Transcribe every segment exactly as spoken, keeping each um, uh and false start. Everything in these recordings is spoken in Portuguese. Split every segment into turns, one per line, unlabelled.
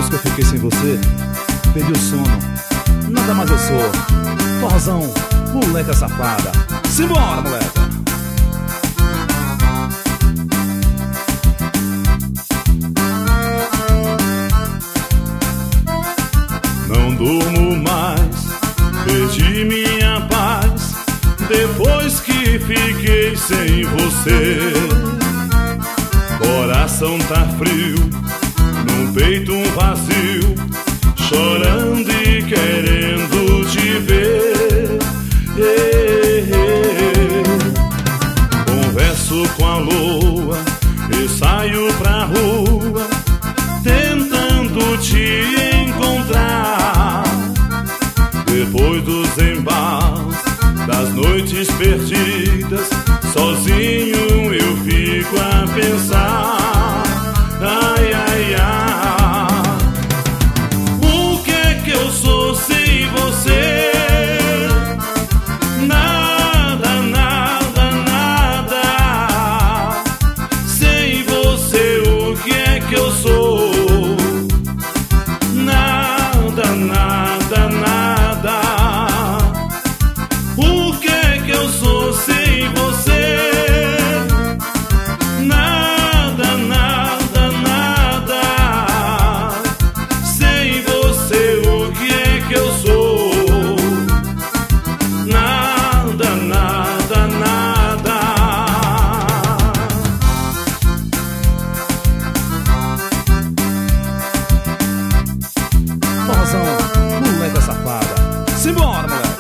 Depois que eu fiquei sem você, perdi o sono, nada mais eu sou. Forrozão, moleca safada. Simbora, moleca.
Não durmo mais, perdi minha paz depois que fiquei sem você. Coração tá frio, no peito um vazio, chorando e querendo te ver. Ei, ei. Converso com a lua e saio pra rua, tentando te encontrar. Depois dos embalos, das noites perdidas, sozinho eu fico a pensar. Ai, ai, ai, o que é que eu sou sem você? Nada, nada, nada. Sem você, o que é que eu sou? Nada, nada, nada. O que é que eu sou sem você? Nada, nada, nada. Sem você, o que é que eu sou? Nada, nada, nada.
Forrozão, moleca safada. Simbora, moleca.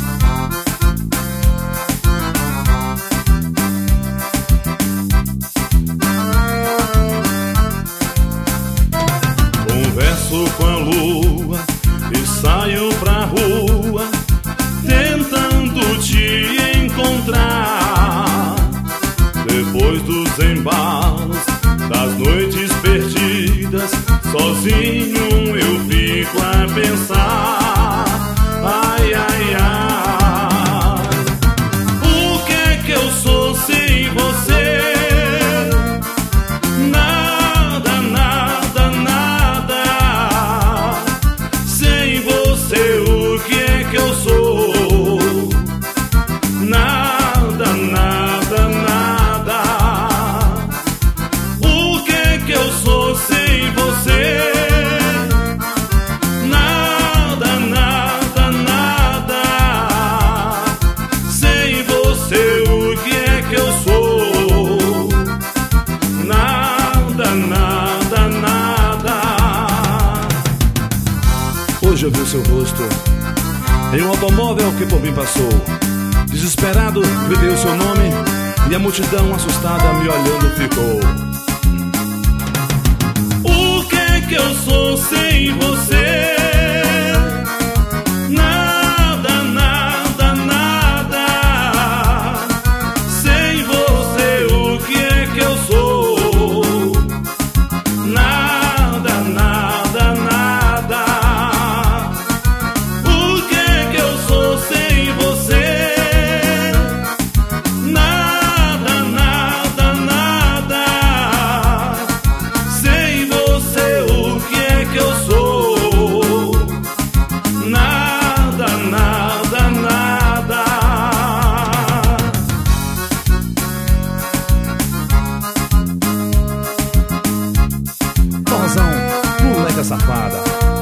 Converso com a lua e saio pra rua, tentando te encontrar. Depois dos embalos, das noites perdidas, sozinho eu fico a pensar. Ai, ai, ai, o que é que eu sou sem você? Nada, nada, nada. Sem você, o que é que eu sou? Nada, nada, nada. O que é que eu sou sem você? Nada, nada, nada. Sem você, o que é que eu sou? Nada, nada, nada.
Hoje eu vi o seu rosto em um automóvel que por mim passou. Desesperado, gritei o seu nome e a multidão assustada me olhando ficou.
O que é que eu sou sem você? Nada, nada, nada. Sem você, o que é que eu sou? Nada, nada, nada. O que é que eu sou sem você? Nada, nada, nada. Sem você, o que é que eu sou? Nada, nada, nada.
Forrozão, moleca safada.